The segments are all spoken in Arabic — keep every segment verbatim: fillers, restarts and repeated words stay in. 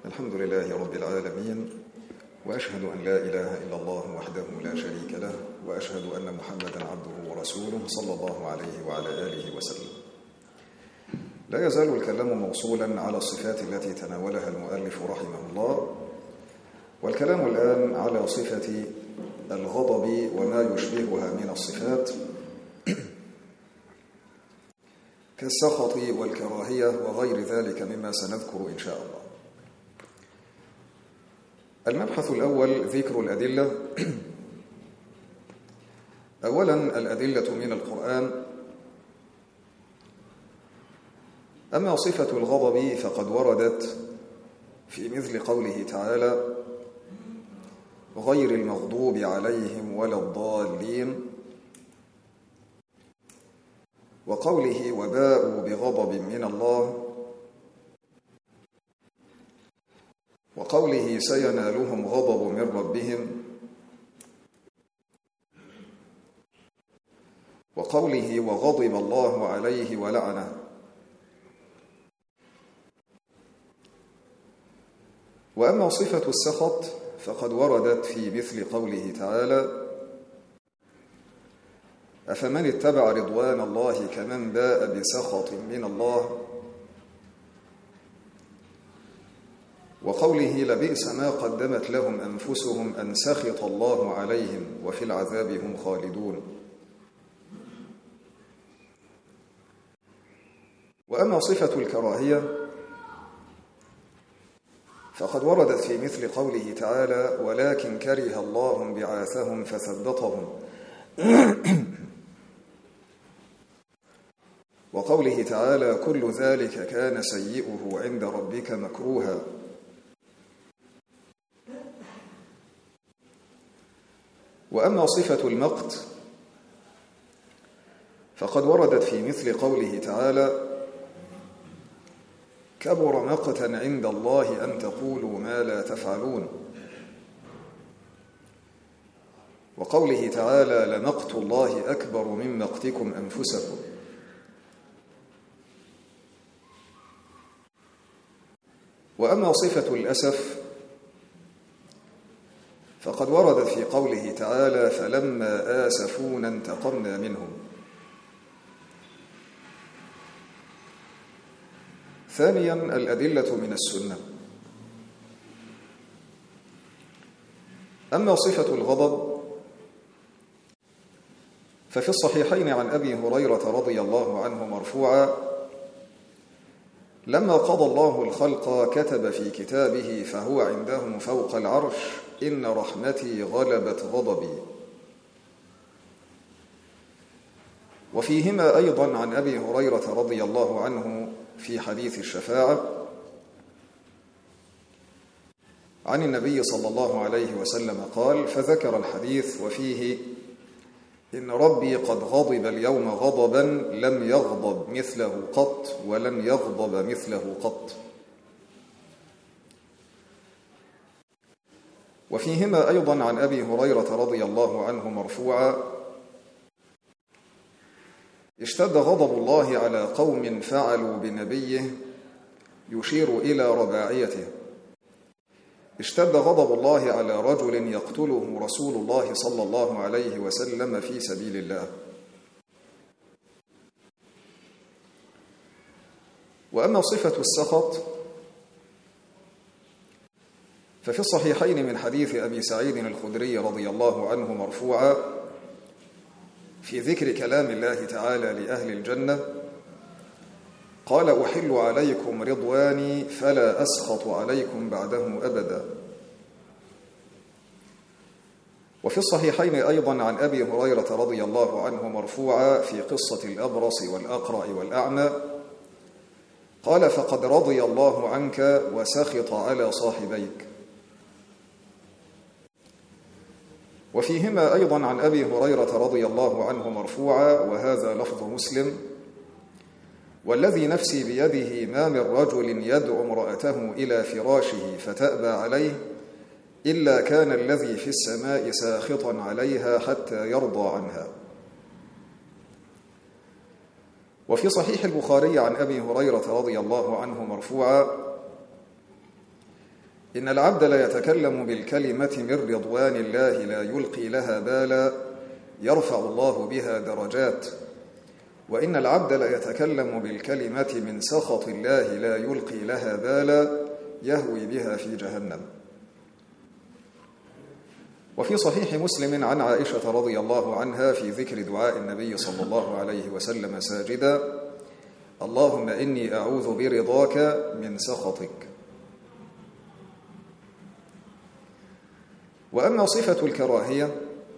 الحمد لله رب العالمين، وأشهد أن لا إله إلا الله وحده لا شريك له، وأشهد أن محمدًا عبده ورسوله صلى الله عليه وعلى آله وسلم. لا يزال الكلام موصولاً على الصفات التي تناولها المؤلف رحمه الله، والكلام الآن على صفة الغضب وما يشبهها من الصفات كالسخط والكراهية وغير ذلك مما سنذكر إن شاء الله. المبحث الأول ذكر الأدلة. أولاً الأدلة من القرآن. أما صفة الغضب فقد وردت في مثل قوله تعالى: غير المغضوب عليهم ولا الضالين، وقوله وباءوا بغضب من الله، وقوله سينالهم غضب من ربهم، وقوله وغضب الله عليه ولعنه. وأما صفة السخط فقد وردت في مثل قوله تعالى: أفمن اتبع رضوان الله كمن باء بسخط من الله، وقوله لبئس ما قدمت لهم أنفسهم أن سخط الله عليهم وفي العذاب هم خالدون. وأما صفة الكراهية فقد وردت في مثل قوله تعالى: ولكن كره الله بعاثهم فثبطهم، وقوله تعالى: كل ذلك كان سيئه عند ربك مكروها. وأما صفة المقت فقد وردت في مثل قوله تعالى: كبر مقتا عند الله أن تقولوا ما لا تفعلون، وقوله تعالى: لمقت الله أكبر من مقتكم أنفسكم. وأما صفة الأسف فقد وردت في قوله تعالى: فلما آسفونا انتقمنا منهم. ثانياً الأدلة من السنة. أما صفة الغضب ففي الصحيحين عن أبي هريرة رضي الله عنه مرفوعاً: لما قضى الله الخلق كتب في كتابه فهو عنده فوق العرش: إن رحمتي غلبت غضبي. وفيهما أيضاً عن أبي هريرة رضي الله عنه في حديث الشفاعة عن النبي صلى الله عليه وسلم قال، فذكر الحديث وفيه: إن ربي قد غضب اليوم غضبا لم يغضب مثله قط ولن يغضب مثله قط. وفيهما أيضا عن أبي هريرة رضي الله عنه مرفوعا: اشتد غضب الله على قوم فعلوا بنبيه، يشير إلى رباعيته. اشتد غضب الله على رجل يقتله رسول الله صلى الله عليه وسلم في سبيل الله. وأما صفة السخط ففي الصحيحين من حديث أبي سعيد الخدري رضي الله عنه مرفوعا في ذكر كلام الله تعالى لأهل الجنة: قال أحل عليكم رضواني فلا أسخط عليكم بعده أبدا. وفي الصحيحين أيضا عن أبي هريرة رضي الله عنه مرفوعا في قصة الأبرص والأقرع والأعمى: قال فقد رضي الله عنك وسخط على صاحبيك. وفيهما أيضا عن أبي هريرة رضي الله عنه مرفوعا، وهذا لفظ مسلم: والذي نفسي بيده ما من رجل يدعو امرأته إلى فراشه فتأبى عليه إلا كان الذي في السماء ساخطا عليها حتى يرضى عنها. وفي صحيح البخاري عن أبي هريرة رضي الله عنه مرفوعا: إن العبد لا يتكلم بالكلمة من رضوان الله لا يلقي لها بالا يرفع الله بها درجات، وإن العبد لا يتكلم بالكلمة من سخط الله لا يلقي لها بالا يهوي بها في جهنم. وفي صحيح مسلم عن عائشة رضي الله عنها في ذكر دعاء النبي صلى الله عليه وسلم ساجدا: اللهم إني أعوذ برضاك من سخطك. وأما صفة الكراهية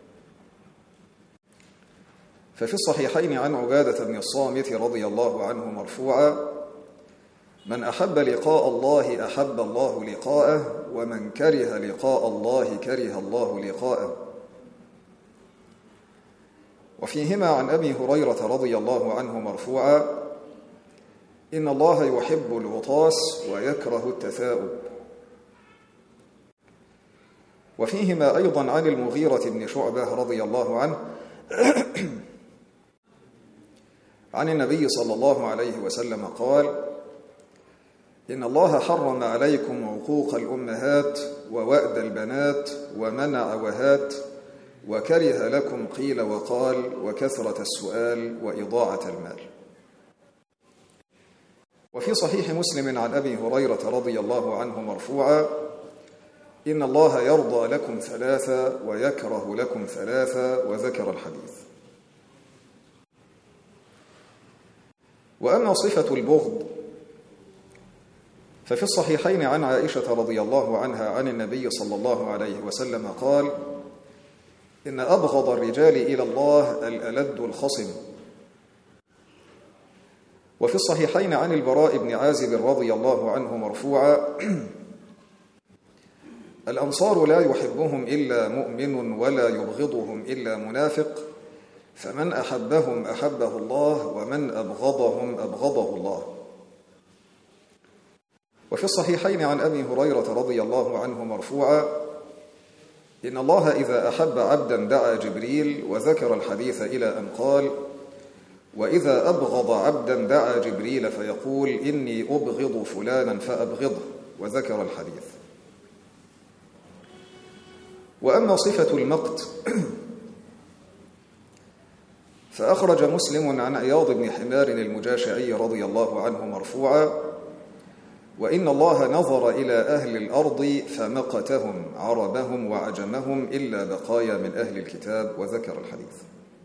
ففي الصحيحين عن عبادة بن الصامت رضي الله عنه مرفوعا: من أحب لقاء الله أحب الله لقاءه، ومن كره لقاء الله كره الله لقاءه. وفيهما عن أبي هريرة رضي الله عنه مرفوعا: إن الله يحب العطاس ويكره التثاؤب. وفيهما أيضا عن المغيرة بن شعبة رضي الله عنه عن النبي صلى الله عليه وسلم قال: إن الله حرم عليكم عقوق الأمهات ووأد البنات ومنع وهات وكره لكم قيل وقال وكثرة السؤال وإضاعة المال. وفي صحيح مسلم عن أبي هريرة رضي الله عنه مرفوعا: إن الله يرضى لكم ثلاثة ويكره لكم ثلاثة، وذكر الحديث. وأما صفة البغض ففي الصحيحين عن عائشة رضي الله عنها عن النبي صلى الله عليه وسلم قال: إن أبغض الرجال إلى الله الألد الخصم. وفي الصحيحين عن البراء بن عازب رضي الله عنه مرفوعا: الأنصار لا يحبهم إلا مؤمن ولا يبغضهم إلا منافق، فمن أحبهم أحبه الله ومن أبغضهم أبغضه الله. وفي الصحيحين عن أبي هريرة رضي الله عنه مرفوعا: إن الله إذا أحب عبدا دعا جبريل، وذكر الحديث إلى أن قال: وإذا أبغض عبدا دعا جبريل فيقول إني أبغض فلانا فأبغضه، وذكر الحديث. وأما صفة المقت فأخرج مسلم عن عياض بن حمار المجاشعي رضي الله عنه مرفوعا: وإن الله نظر إلى أهل الأرض فمقتهم عربهم وعجمهم إلا بقايا من أهل الكتاب، وذكر الحديث.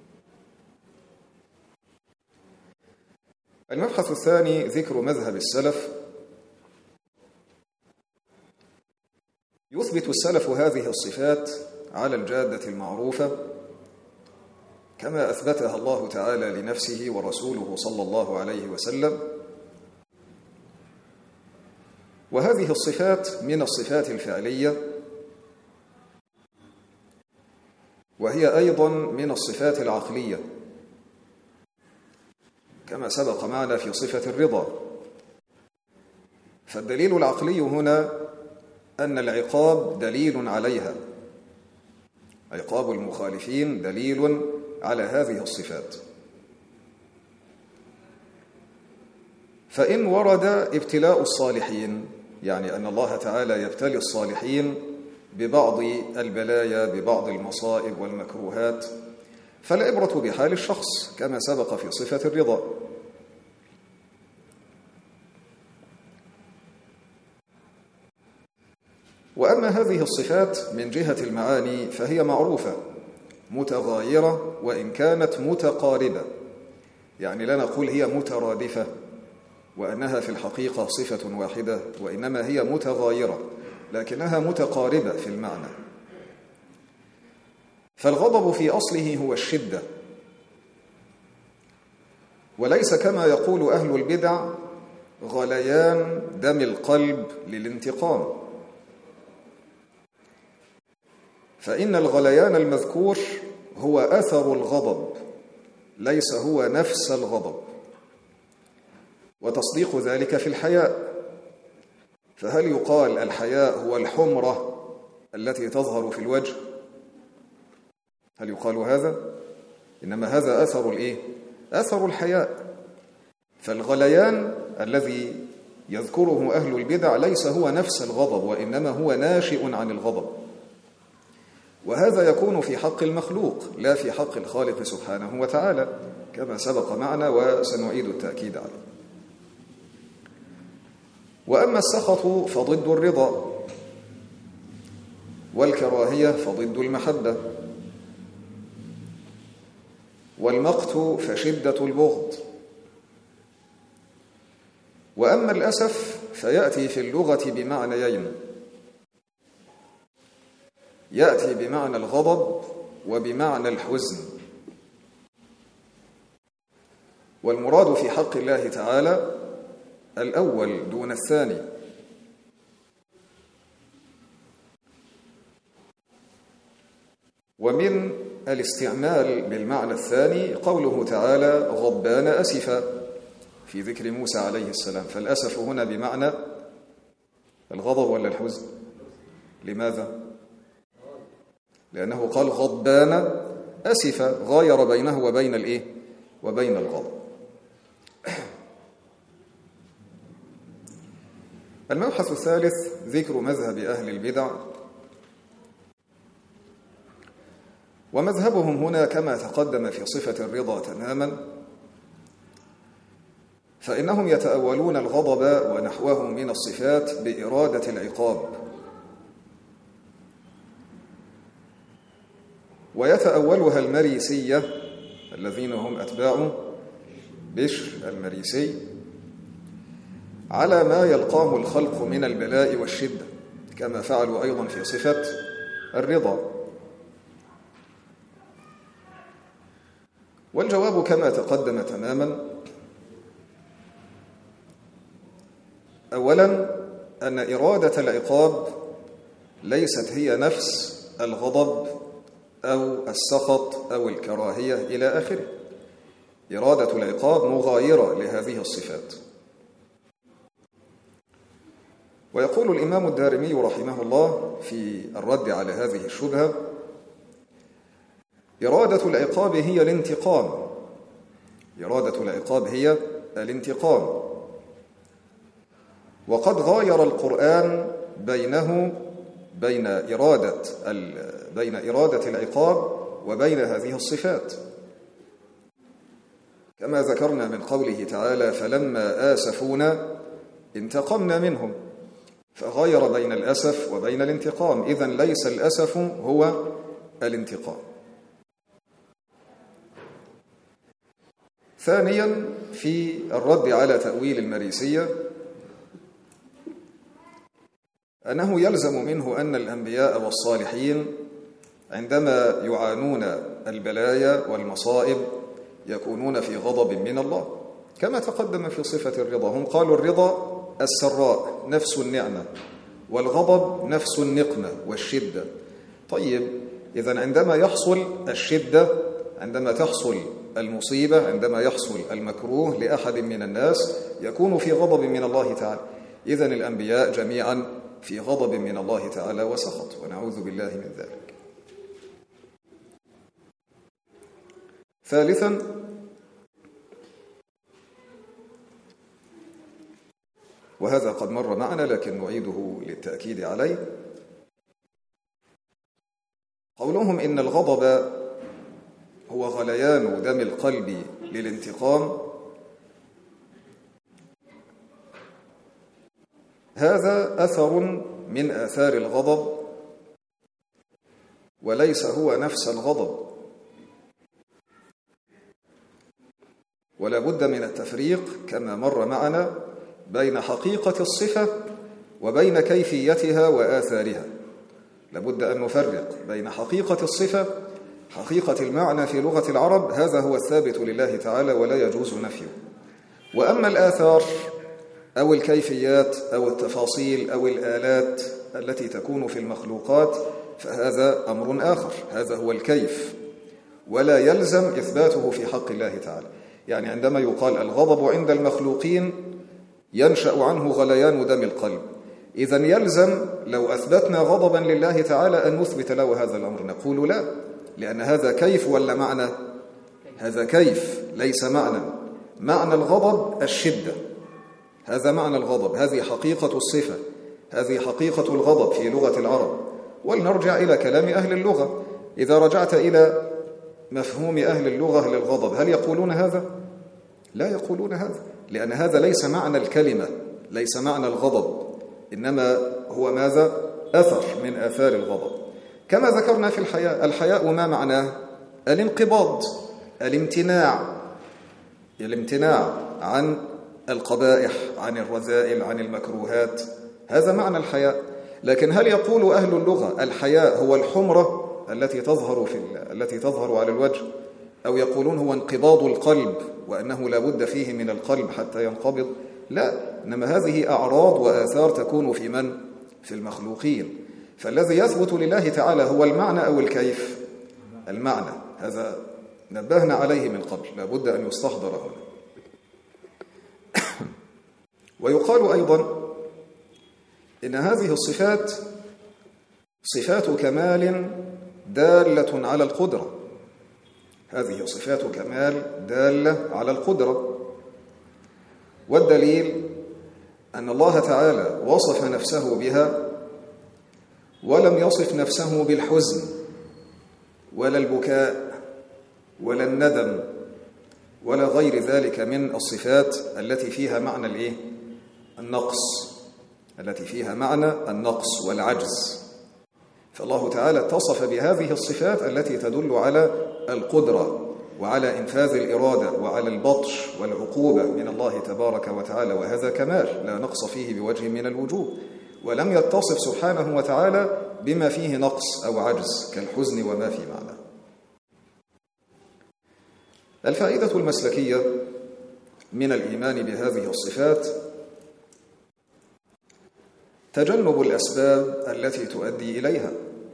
المبحث الثاني ذكر مذهب السلف. يثبت السلف هذه الصفات على الجادة المعروفة كما أثبتها الله تعالى لنفسه ورسوله صلى الله عليه وسلم. وهذه الصفات من الصفات الفعلية، وهي أيضا من الصفات العقلية كما سبق معنا في صفة الرضا. فالدليل العقلي هنا أن العقاب دليل عليها، عقاب المخالفين دليل على هذه الصفات. فإن ورد ابتلاء الصالحين، يعني أن الله تعالى يبتلي الصالحين ببعض البلايا ببعض المصائب والمكروهات، فالعبرة بحال الشخص كما سبق في صفة الرضا. وأما هذه الصفات من جهة المعاني فهي معروفة متغايرة وإن كانت متقاربة، يعني لا نقول هي مترادفة وأنها في الحقيقة صفة واحدة، وإنما هي متغايرة لكنها متقاربة في المعنى. فالغضب في أصله هو الشدة، وليس كما يقول أهل البدع غليان دم القلب للانتقام. فإن الغليان المذكور هو أثر الغضب ليس هو نفس الغضب، وتصديق ذلك في الحياء. فهل يقال الحياء هو الحمرة التي تظهر في الوجه؟ هل يقال هذا؟ إنما هذا أثر الإيه؟ أثر الحياء. فالغليان الذي يذكره أهل البدع ليس هو نفس الغضب، وإنما هو ناشئ عن الغضب، وهذا يكون في حق المخلوق لا في حق الخالق سبحانه وتعالى كما سبق معنا وسنعيد التأكيد عليه. وأما السخط فضد الرضا، والكراهية فضد المحبة، والمقت فشدة البغض. وأما الأسف فيأتي في اللغة بمعنيين، يأتي بمعنى الغضب وبمعنى الحزن، والمراد في حق الله تعالى الأول دون الثاني. ومن الاستعمال بالمعنى الثاني قوله تعالى غضبان أسفا في ذكر موسى عليه السلام، فالأسف هنا بمعنى الغضب ولا الحزن؟ لماذا؟ لأنه قال غضبان أسفا، غاير بينه وبين الإيه؟ وبين الغضب. المبحث الثالث ذكر مذهب أهل البدع، ومذهبهم هنا كما تقدم في صفة الرضا تماما، فإنهم يتأولون الغضب ونحوه من الصفات بإرادة العقاب، ويتأولها المريسية الذين هم أتباع بشر المريسي على ما يلقاه الخلق من البلاء والشدة، كما فعلوا أيضا في صفة الرضا. والجواب كما تقدم تماما، أولا أن إرادة العقاب ليست هي نفس الغضب أو السخط أو الكراهية إلى آخره، إرادة العقاب مغايرة لهذه الصفات. ويقول الإمام الدارمي رحمه الله في الرد على هذه الشبهة: إرادة العقاب هي الانتقام، إرادة العقاب هي الانتقام، وقد غاير القرآن بينه بين إرادة بين إرادة العقاب وبين هذه الصفات، كما ذكرنا من قوله تعالى: فلما آسفونا انتقمنا منهم، فغاير بين الأسف وبين الانتقام، إذن ليس الأسف هو الانتقام. ثانيا في الرد على تأويل المريسية أنه يلزم منه أن الأنبياء والصالحين عندما يعانون البلايا والمصائب يكونون في غضب من الله، كما تقدم في صفة الرضا. هم قالوا الرضا السراء نفس النعمة، والغضب نفس النقمة والشدة. طيب، إذن عندما يحصل الشدة، عندما تحصل المصيبة، عندما يحصل المكروه لأحد من الناس يكون في غضب من الله تعالى. إذن الأنبياء جميعا في غضب من الله تعالى وسخط، ونعوذ بالله من ذلك. ثالثا وهذا قد مر معنا لكن نعيده للتأكيد عليه، قولهم إن الغضب هو غليان دم القلب للانتقام، هذا أثر من آثار الغضب وليس هو نفس الغضب، ولا بد من التفريق كما مر معنا بين حقيقة الصفة وبين كيفيتها وآثارها. لابد أن نفرق بين حقيقة الصفة، حقيقة المعنى في لغة العرب، هذا هو الثابت لله تعالى ولا يجوز نفيه، وأما الآثار أو الكيفيات أو التفاصيل أو الآلات التي تكون في المخلوقات فهذا أمر آخر، هذا هو الكيف، ولا يلزم إثباته في حق الله تعالى. يعني عندما يقال الغضب عند المخلوقين ينشأ عنه غليان دم القلب، إذن يلزم لو أثبتنا غضبا لله تعالى أن نثبت له هذا الأمر، نقول لا، لأن هذا كيف ولا معنى؟ هذا كيف ليس معنى. معنى الغضب الشدة، هذا معنى الغضب، هذه حقيقة الصفة، هذه حقيقة الغضب في لغة العرب. ولنرجع إلى كلام أهل اللغة. إذا رجعت إلى مفهوم أهل اللغة للغضب، هل يقولون هذا؟ لا يقولون هذا، لأن هذا ليس معنى الكلمة، ليس معنى الغضب، إنما هو ماذا؟ أثر من آثار الغضب. كما ذكرنا في الحياء، الحياء ما معناه؟ الانقباض، الامتناع، الامتناع عن القبائح، عن الرذائل، عن المكروهات، هذا معنى الحياء. لكن هل يقول أهل اللغة الحياء هو الحمرة التي تظهر في التي تظهر على الوجه، أو يقولون هو انقباض القلب وأنه لا بد فيه من القلب حتى ينقبض؟ لا، إنما هذه أعراض وآثار تكون في من؟ في المخلوقين. فالذي يثبت لله تعالى هو المعنى أو الكيف؟ المعنى. هذا نبهنا عليه من قبل، لا بد أن يستحضر هنا. ويقال أيضا إن هذه الصفات صفات كمال دالة على القدرة، هذه صفات كمال دالة على القدرة. والدليل أن الله تعالى وصف نفسه بها ولم يصف نفسه بالحزن ولا البكاء ولا الندم ولا غير ذلك من الصفات التي فيها معنى الإيه؟ النقص، التي فيها معنى النقص والعجز. فالله تعالى اتصف بهذه الصفات التي تدل على القدرة وعلى إنفاذ الإرادة وعلى البطش والعقوبة من الله تبارك وتعالى، وهذا كمال لا نقص فيه بوجه من الوجوه. ولم يتصف سبحانه وتعالى بما فيه نقص أو عجز كالحزن وما في معنى. الفائدة المسلكية من الإيمان بهذه الصفات تجنب الأسباب التي تؤدي إليها.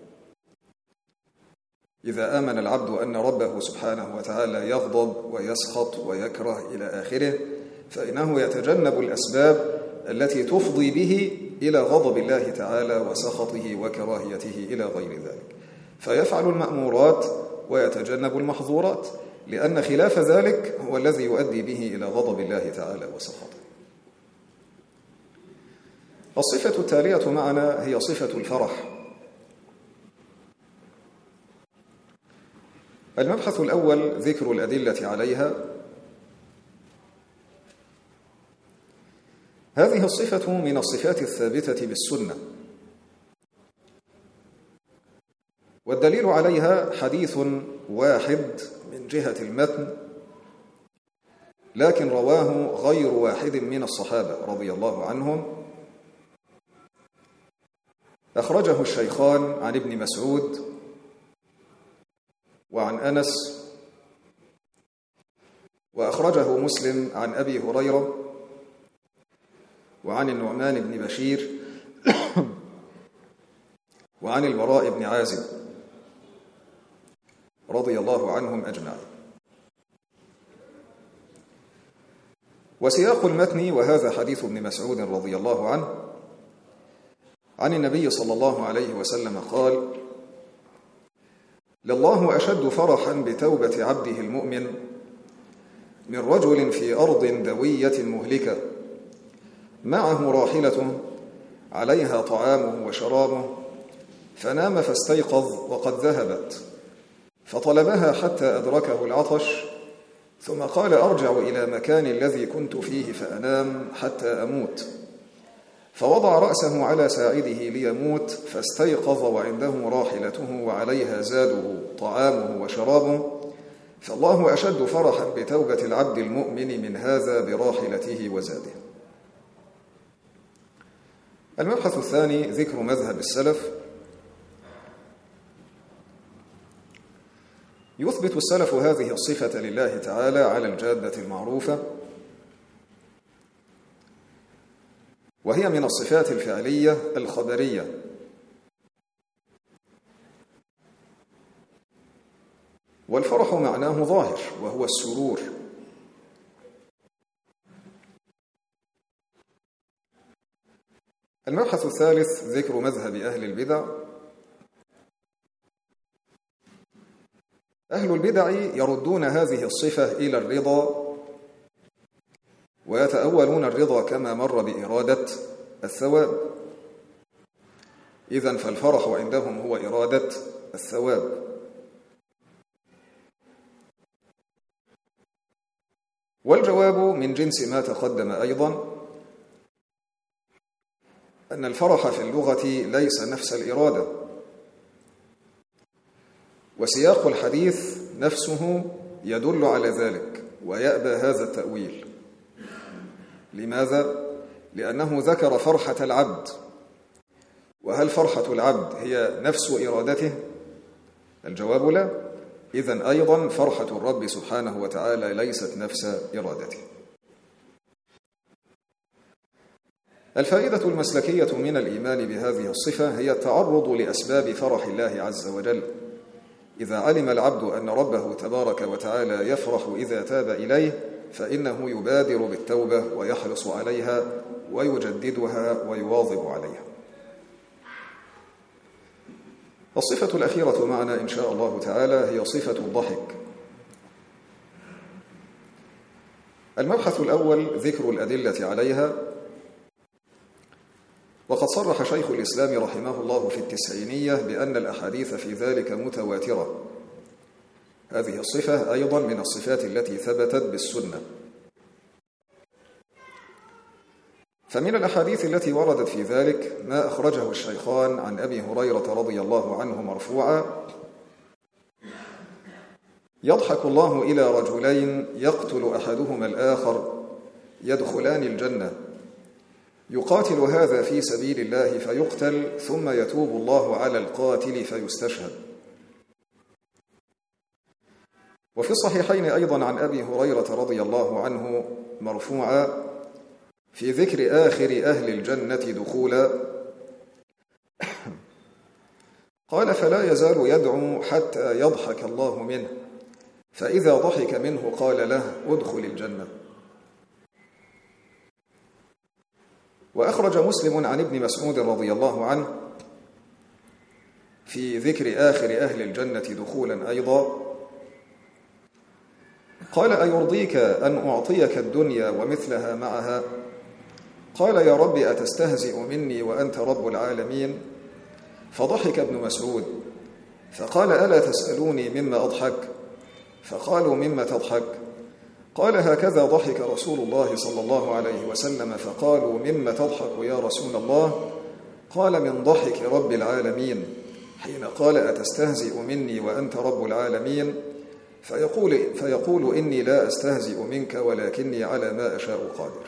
إذا آمن العبد أن ربه سبحانه وتعالى يغضب ويسخط ويكره إلى آخره، فإنه يتجنب الأسباب التي تفضي به إلى غضب الله تعالى وسخطه وكراهيته إلى غير ذلك، فيفعل المأمورات ويتجنب المحظورات، لأن خلاف ذلك هو الذي يؤدي به إلى غضب الله تعالى وسخطه. الصفة التالية معنا هي صفة الفرح. المبحث الأول ذكر الأدلة عليها. هذه الصفة من الصفات الثابتة بالسنة، والدليل عليها حديث واحد من جهة المتن، لكن رواه غير واحد من الصحابة رضي الله عنهم. أخرجه الشيخان عن ابن مسعود وعن أنس، وأخرجه مسلم عن أبي هريرة وعن النعمان بن بشير وعن البراء بن عازب رضي الله عنهم أجمعين. وسياق المتن، وهذا حديث ابن مسعود رضي الله عنه عن النبي صلى الله عليه وسلم قال: لله أشد فرحا بتوبة عبده المؤمن من رجل في أرض دوية مهلكة معه راحلة عليها طعامه وشرابه، فنام فاستيقظ وقد ذهبت، فطلبها حتى أدركه العطش، ثم قال: أرجع إلى مكان الذي كنت فيه فأنام حتى أموت، فوضع رأسه على ساعده ليموت، فاستيقظ وعنده راحلته وعليها زاده طعامه وشرابه، فالله أشد فرحا بتوبة العبد المؤمن من هذا براحلته وزاده. المبحث الثاني ذكر مذهب السلف. يثبت السلف هذه الصفة لله تعالى على الجادة المعروفة، وهي من الصفات الفعلية الخبرية، والفرح معناه ظاهر وهو السرور. المبحث الثالث ذكر مذهب أهل البدع. أهل البدع يردون هذه الصفة إلى الرضا ويتأولون الرضا كما مر بإرادة الثواب. إذن فالفرح عندهم هو إرادة الثواب. والجواب من جنس ما تقدم أيضا، أن الفرح في اللغة ليس نفس الإرادة، وسياق الحديث نفسه يدل على ذلك ويأبى هذا التأويل. لماذا؟ لأنه ذكر فرحة العبد، وهل فرحة العبد هي نفس إرادته؟ الجواب لا. إذن أيضا فرحة الرب سبحانه وتعالى ليست نفس إرادته. الفائدة المسلكية من الإيمان بهذه الصفة هي التعرض لأسباب فرح الله عز وجل. إذا علم العبد أن ربه تبارك وتعالى يفرح إذا تاب إليه، فإنه يبادر بالتوبة ويحرص عليها ويجددها ويواظب عليها. الصفة الأخيرة معنا إن شاء الله تعالى هي صفة الضحك. المبحث الأول ذكر الأدلة عليها. وقد صرح شيخ الإسلام رحمه الله في التسعينية بأن الأحاديث في ذلك متواترة. هذه الصفة أيضا من الصفات التي ثبتت بالسنة. فمن الأحاديث التي وردت في ذلك ما أخرجه الشيخان عن أبي هريرة رضي الله عنه مرفوعا: يضحك الله إلى رجلين يقتل أحدهما الآخر يدخلان الجنة، يقاتل هذا في سبيل الله فيقتل، ثم يتوب الله على القاتل فيستشهد. وفي الصحيحين أيضا عن أبي هريرة رضي الله عنه مرفوعا في ذكر آخر أهل الجنة دخولا قال: فلا يزال يدعو حتى يضحك الله منه، فإذا ضحك منه قال له: ادخل الجنة. وأخرج مسلم عن ابن مسعود رضي الله عنه في ذكر آخر أهل الجنة دخولا أيضا قال: أيرضيك أن أعطيك الدنيا ومثلها معها؟ قال: يا رب أتستهزئ مني وأنت رب العالمين؟ فضحك ابن مسعود فقال: ألا تسألوني مما أضحك؟ فقالوا: مما تضحك؟ قال: هكذا ضحك رسول الله صلى الله عليه وسلم. فقالوا: مما تضحك يا رسول الله؟ قال: من ضحك رب العالمين حين قال: أتستهزئ مني وأنت رب العالمين؟ فيقول, فيقول إني لا أستهزئ منك ولكني على ما أشاء قادر.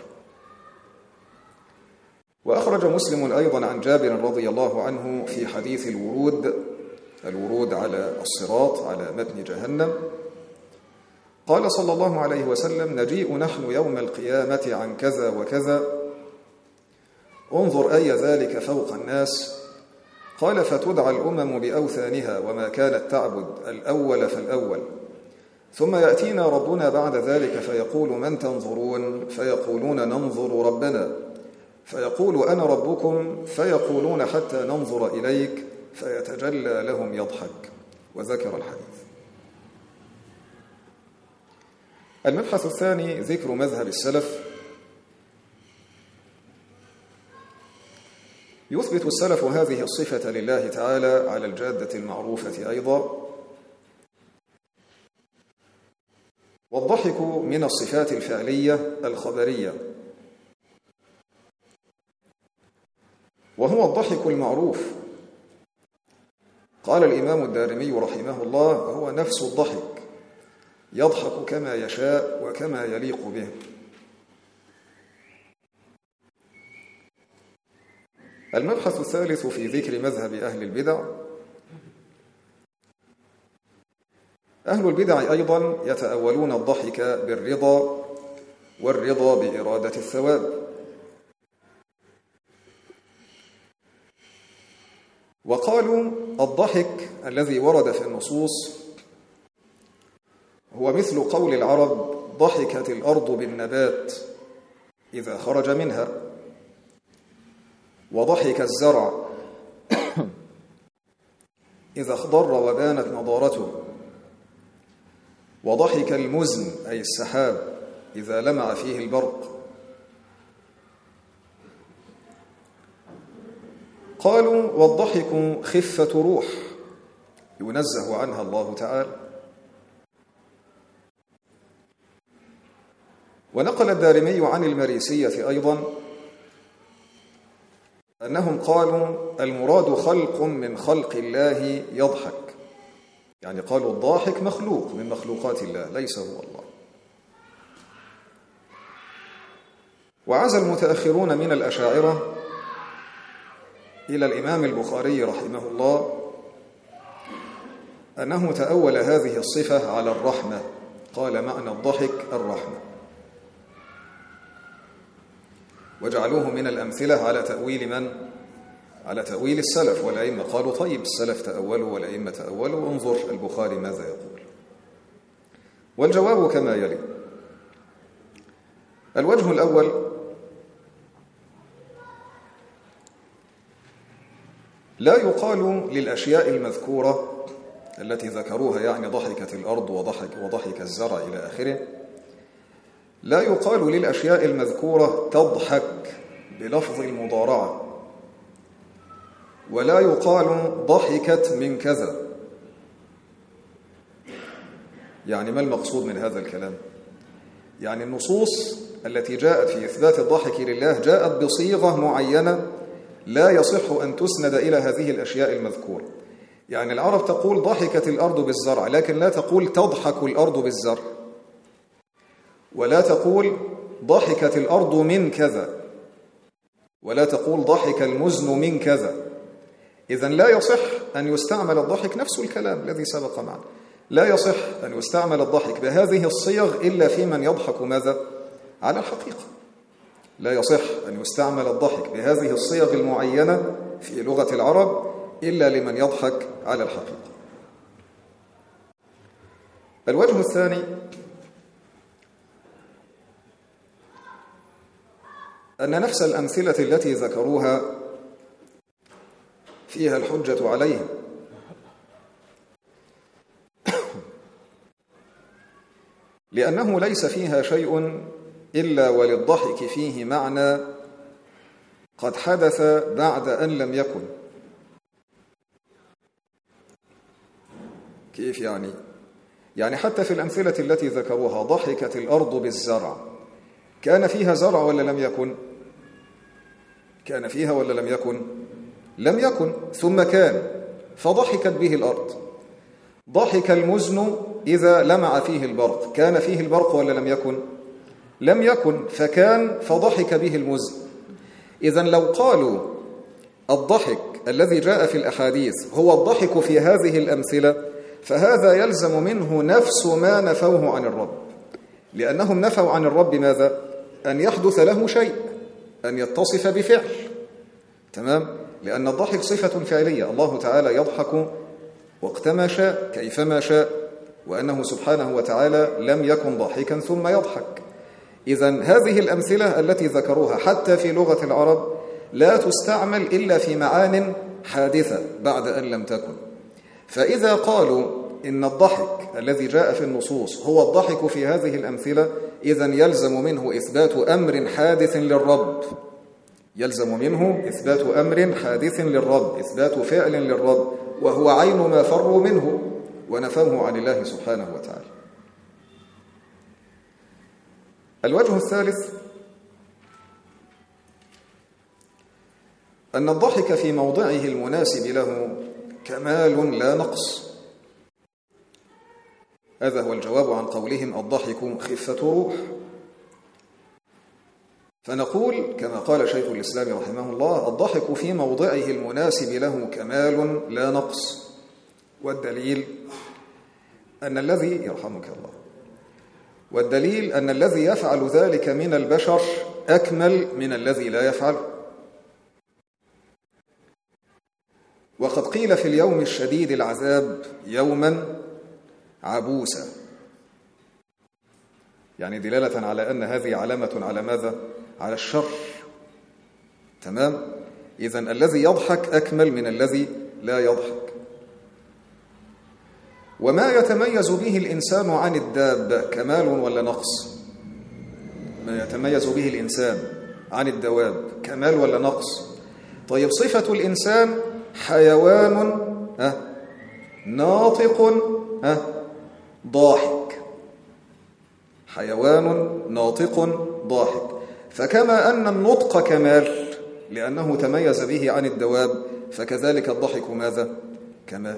وأخرج مسلم أيضا عن جابر رضي الله عنه في حديث الورود الورود على الصراط على متن جهنم قال صلى الله عليه وسلم: نجيء نحن يوم القيامة عن كذا وكذا، انظر أي ذلك فوق الناس. قال: فتدعى الأمم بأوثانها وما كانت تعبد الأول فالأول، ثم يأتينا ربنا بعد ذلك فيقول: من تنظرون؟ فيقولون: ننظر ربنا. فيقول: أنا ربكم. فيقولون: حتى ننظر إليك. فيتجلى لهم يضحك. وذكر الحديث. المبحث الثاني ذكر مذهب السلف. يثبت السلف هذه الصفة لله تعالى على الجادة المعروفة أيضا. والضحك من الصفات الفعلية الخبرية، وهو الضحك المعروف. قال الإمام الدارمي رحمه الله: هو نفس الضحك، يضحك كما يشاء وكما يليق به. المبحث الثالث في ذكر مذهب أهل البدع. أهل البدع أيضا يتأولون الضحك بالرضا، والرضا بإرادة الثواب. وقالوا: الضحك الذي ورد في النصوص هو مثل قول العرب: ضحكت الأرض بالنبات إذا خرج منها، وضحك الزرع إذا اخضر وبانت نضارته، وضحك المزن أي السحاب إذا لمع فيه البرق، قالوا والضحك خفة روح ينزه عنها الله تعالى. ونقل الدارمي عن المريسية أيضا أنهم قالوا المراد خلق من خلق الله يضحك، يعني قالوا الضاحك مخلوق من مخلوقات الله ليس هو الله. وعزى المتأخرون من الأشاعرة إلى الإمام البخاري رحمه الله أنه تأول هذه الصفة على الرحمة، قال معنى الضحك الرحمة، وجعلوه من الأمثلة على تأويل من؟ على تأويل السلف والأئمة. قالوا طيب السلف تأولوا والأئمة تأولوا، انظر البخاري ماذا يقول. والجواب كما يلي: الوجه الأول: لا يقال للأشياء المذكورة التي ذكروها، يعني ضحكت الأرض وضحك, وضحك الزرع إلى آخره، لا يقال للأشياء المذكورة تضحك بلفظ المضارعة، ولا يقال ضحكت من كذا. يعني ما المقصود من هذا الكلام؟ يعني النصوص التي جاءت في إثبات الضحك لله جاءت بصيغة معينة لا يصح أن تسند إلى هذه الأشياء المذكورة. يعني العرب تقول ضحكت الأرض بالزرع، لكن لا تقول تضحك الأرض بالزرع، ولا تقول ضحكت الأرض من كذا، ولا تقول ضحك المزن من كذا. إذن لا يصح أن يستعمل الضحك، نفس الكلام الذي سبق معنا، لا يصح أن يستعمل الضحك بهذه الصيغ إلا في من يضحك ماذا؟ على الحقيقة. لا يصح أن يستعمل الضحك بهذه الصيغ المعينة في لغة العرب إلا لمن يضحك على الحقيقة. الوجه الثاني: أن نفس الأمثلة التي ذكروها فيها الحجة عليهم، لأنه ليس فيها شيء إلا وللضحك فيه معنى قد حدث بعد أن لم يكن. كيف يعني؟ يعني حتى في الأمثلة التي ذكروها ضحكت الأرض بالزرع، كان فيها زرع ولا لم يكن؟ كان فيها ولا لم يكن؟ لم يكن، ثم كان فضحكت به الأرض. ضحك المزن إذا لمع فيه البرق، كان فيه البرق ولا لم يكن؟ لم يكن، فكان فضحك به المزن. إذن لو قالوا الضحك الذي جاء في الأحاديث هو الضحك في هذه الأمثلة، فهذا يلزم منه نفس ما نفوه عن الرب، لأنهم نفوا عن الرب ماذا؟ أن يحدث له شيء، أن يتصف بفعل. تمام؟ لأن الضحك صفة فعلية، الله تعالى يضحك وقتما شاء كيفما شاء، وأنه سبحانه وتعالى لم يكن ضاحكا ثم يضحك. إذن هذه الأمثلة التي ذكروها حتى في لغة العرب لا تستعمل إلا في معان حادثة بعد أن لم تكن. فإذا قالوا إن الضحك الذي جاء في النصوص هو الضحك في هذه الأمثلة، إذن يلزم منه إثبات أمر حادث للرب، يلزم منه إثبات أمر حادث للرب، إثبات فعل للرب، وهو عين ما فروا منه ونفوه عن الله سبحانه وتعالى. الوجه الثالث: أن الضحك في موضعه المناسب له كمال لا نقص. هذا هو الجواب عن قولهم الضحك خفة روح. فنقول كما قال شيخ الإسلام رحمه الله: الضحك في موضعه المناسب له كمال لا نقص. والدليل أن الذي يرحمك الله والدليل أن الذي يفعل ذلك من البشر أكمل من الذي لا يفعل. وقد قيل في اليوم الشديد العذاب يوما عبوسا، يعني دلالة على أن هذه علامة على ماذا؟ على الشر. تمام؟ إذن الذي يضحك أكمل من الذي لا يضحك. وما يتميز به الإنسان عن الدابة كمال ولا نقص؟ ما يتميز به الإنسان عن الدواب كمال ولا نقص؟ طيب صفة الإنسان حيوان ها ناطق ها ضاحك، حيوان ناطق ضاحك. فكما أن النطق كمال لأنه تميز به عن الدواب، فكذلك الضحك ماذا؟ كمال.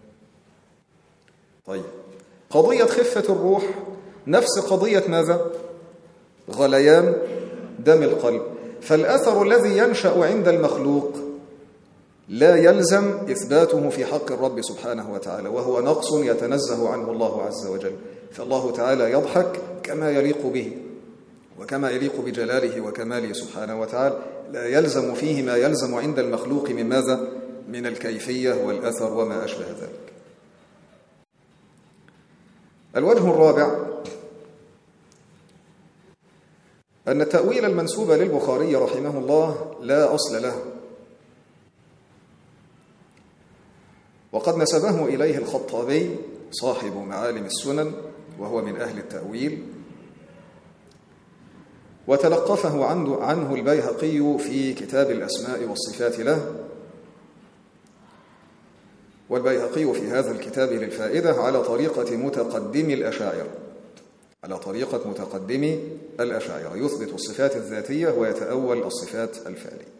طيب قضية خفة الروح نفس قضية ماذا؟ غليان دم القلب. فالأثر الذي ينشأ عند المخلوق لا يلزم إثباته في حق الرب سبحانه وتعالى، وهو نقص يتنزه عنه الله عز وجل. فالله تعالى يضحك كما يليق به وكما يليق بجلاله وكماله سبحانه وتعالى، لا يلزم فيه ما يلزم عند المخلوق من ماذا؟ من الكيفية والأثر وما أشبه ذلك. الوجه الرابع أن التأويل المنسوب للبخاري رحمه الله لا أصل له، وقد نسبه إليه الخطابي صاحب معالم السنن وهو من أهل التأويل، وتلقفه عنه البيهقي في كتاب الأسماء والصفات له، والبيهقي في هذا الكتاب للفائدة على طريقة متقدم الأشاعرة، على طريقة متقدم الأشاعرة، يثبت الصفات الذاتية ويتأول الصفات الفعلية.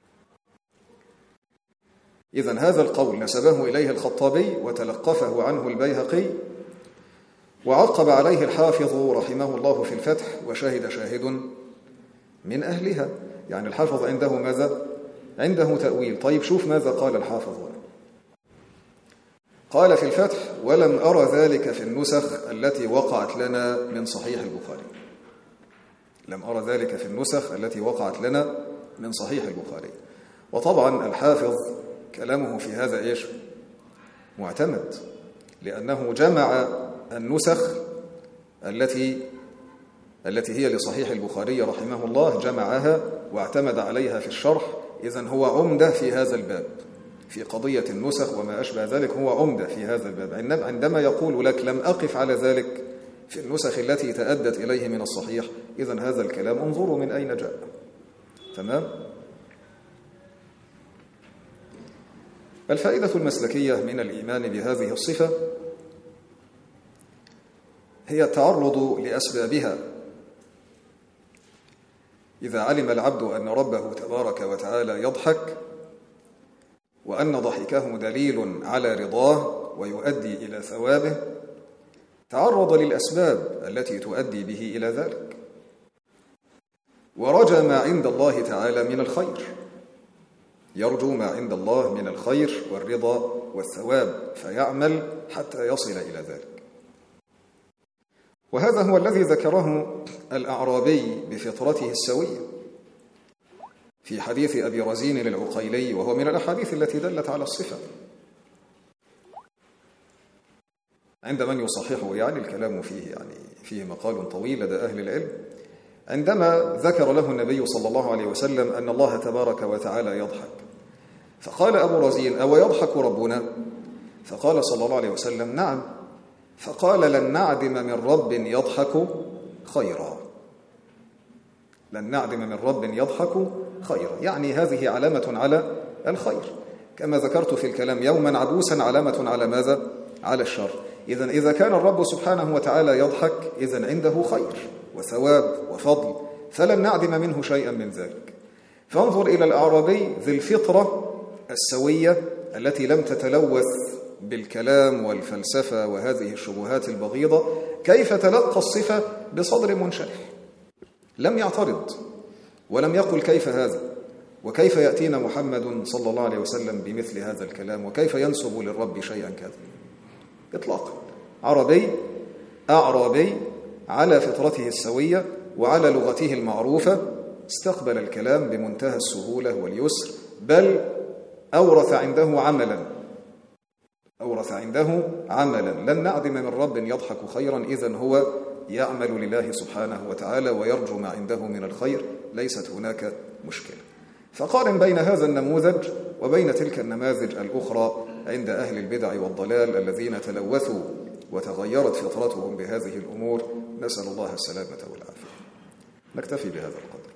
إذن هذا القول نسبه إليه الخطابي وتلقفه عنه البيهقي، وعقب عليه الحافظ رحمه الله في الفتح وشهد شاهد من أهلها. يعني الحافظ عنده ماذا؟ عنده تأويل. طيب شوف ماذا قال الحافظ هنا. قال في الفتح: ولم أرى ذلك في النسخ التي وقعت لنا من صحيح البخاري. لم أرى ذلك في النسخ التي وقعت لنا من صحيح البخاري. وطبعا الحافظ كلامه في هذا إيش؟ معتمد، لأنه جمع النسخ التي التي هي لصحيح البخاري رحمه الله، جمعها واعتمد عليها في الشرح. إذن هو عمدة في هذا الباب، في قضية النسخ وما أشبه ذلك، هو عمدة في هذا الباب. عندما يقول لك لم أقف على ذلك في النسخ التي تأدت إليه من الصحيح، إذن هذا الكلام انظروا من أين جاء. تمام؟ الفائدة المسلكية من الإيمان بهذه الصفة هي التعرض لأسبابها. إذا علم العبد أن ربه تبارك وتعالى يضحك، وأن ضحكه دليل على رضاه ويؤدي إلى ثوابه، تعرض للأسباب التي تؤدي به إلى ذلك، ورجى ما عند الله تعالى من الخير، يرجو ما عند الله من الخير والرضا والثواب، فيعمل حتى يصل إلى ذلك. وهذا هو الذي ذكره الأعرابي بفطرته السوية في حديث أبي رزين العقيلي، وهو من الأحاديث التي دلت على الصفة. عند من يصححه يعني الكلام فيه، يعني فيه مقال طويل لدى أهل العلم، عندما ذكر له النبي صلى الله عليه وسلم أن الله تبارك وتعالى يضحك، فقال أبو رزين: أو يضحك ربنا؟ فقال صلى الله عليه وسلم: نعم. فقال: لن نعدم من رب يضحك خيرا، لن نعدم من رب يضحك خيرا، يعني هذه علامة على الخير، كما ذكرت في الكلام: يوما عبوسا علامة على ماذا؟ على الشر. إذن إذا كان الرب سبحانه وتعالى يضحك، إذن عنده خير وثواب وفضل، فلن نعدم منه شيئا من ذلك. فانظر إلى الأعرابي ذي الفطرة السوية التي لم تتلوث بالكلام والفلسفة وهذه الشبهات البغيضة، كيف تلقى الصفة بصدر منشرح، لم يعترض ولم يقل كيف هذا، وكيف يأتينا محمد صلى الله عليه وسلم بمثل هذا الكلام، وكيف ينسب للرب شيئا كذا، إطلاقا. عربي أعرابي على فطرته السوية وعلى لغته المعروفة، استقبل الكلام بمنتهى السهولة واليسر، بل أورث عنده عملا أورث عنده عملا لن نعدم من رب يضحك خيرا. إذن هو يعمل لله سبحانه وتعالى ويرجو ما عنده من الخير، ليست هناك مشكلة. فقارن بين هذا النموذج وبين تلك النماذج الأخرى عند أهل البدع والضلال الذين تلوثوا وتغيرت فطرتهم بهذه الأمور، نسأل الله السلامة والعافية. نكتفي بهذا القدر.